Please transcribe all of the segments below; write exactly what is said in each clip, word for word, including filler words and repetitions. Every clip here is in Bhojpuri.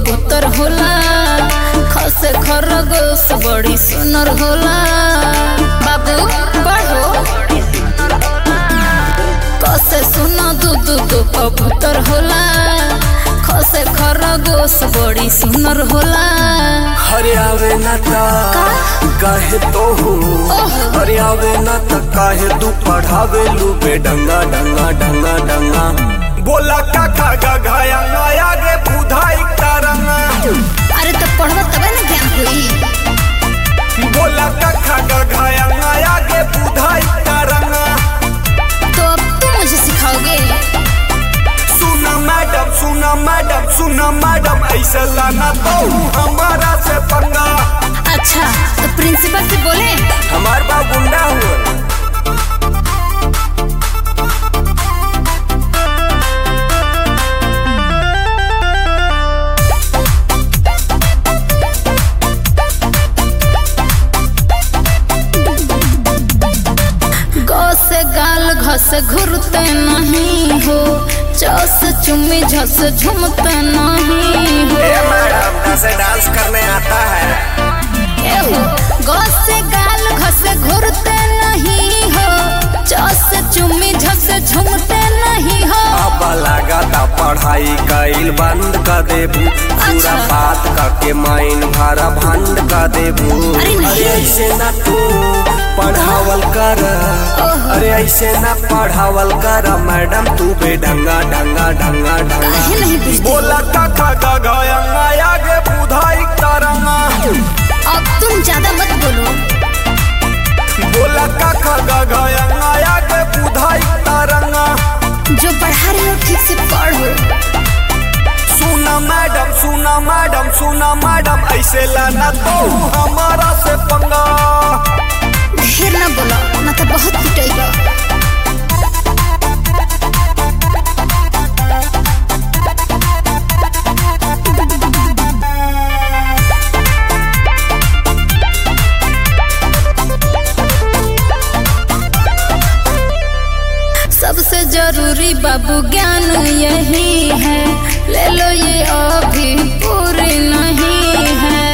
कबूतर होला, खसे खरगोश बड़ी सुनर होला। बाबू पढ़ो कसे सुनो दूध तो कबूतर होला, खसे खरगोश बड़ी सुनर होला। हरे आवे ना ता काहे तो हूँ, हरे आवे ना ता काहे तू पढ़ावे लू बे डंगा डंगा डंगा डंगा। बोला का खा घाया आगे बुधाई तरंगा। अरे तो पढ़वा तबे ना ज्ञान हुई। बोला का खा घाया आगे बुधाई तरंगा। तो अब तुम मुझे सिखाओगे? सुना मैडम सुना मैडम सुना मैडम ऐसा लाना तो हमारा से पंगा। अच्छा तो प्रिंसिपल से बोले हमार बा गुंडा हुआ। गाल घस घुरते नहीं हो, चस चुम्मी झस झुमते नहीं हो। ए मैडम कैसे डांस करने आता है? ए हो गस से गाल घस घुरते नहीं हो, चस चुम्मी झस झुमते नहीं हो। अब लगाता पढ़ाई कईल बंद कर देबू, पूरा बात करके माइन भारा भंड कर देबू। अरे ऐसे ना तू पढ़ावल कर, अरे ऐसे ना पढ़ावल कर मैडम तू बे ढंगा ढंगा ढंगा ढंगा। बोला का खा घाया आगे बुधाई तरंगा। अब तुम ज्यादा मत बोलो। बोला का खा घाया आगे बुधाई तरंगा। जो पढ़ा रहे हो ठीक से पढ़ो। सुना मैडम सुना मैडम सुना मैडम ऐसे लाना तो हमारा से पंगा। ढेर ना बोलो ना तो बहुत पिटेगा। सबसे जरूरी बाबू ज्ञान यही है, ले लो ये अभी पूरी नहीं है।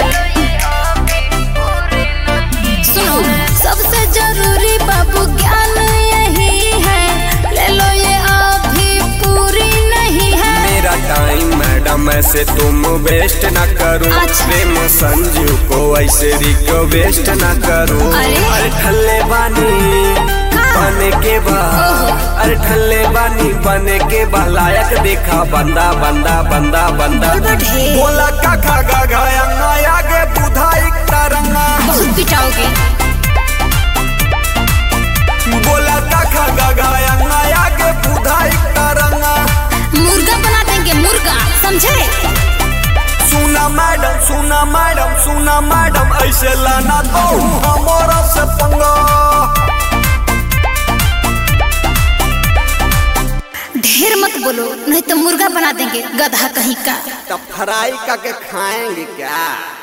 सुनो सबसे जरूरी बाबू ज्ञान यही है, ले लो ये अभी पूरी नहीं है। मेरा टाइम मैडम ऐसे तुम वेस्ट ना करो। अच्छा। प्रेम संजू को ऐसे रिक्वेस्ट ना करो। अरे ठल्ले बानी बने के बा, अरे ठल्ले बानी बने के बा लायक देखा बंदा बंदा बंदा बंदा। बोला का खा घाया आगे बुधाई तरंगा। बहुत पिटाओगे। बोला का खा घाया आगे बुधाई तरंगा। मुर्गा बना देंगे मुर्गा, समझे? सुना मैडम सुना मैडम सुना मैडम ऐसे लाना तो हमारा से पंगा। ढेर मत बोलो नहीं तो मुर्गा बना देंगे गधा कहीं का। तब फ्राई करके खाएंगे क्या?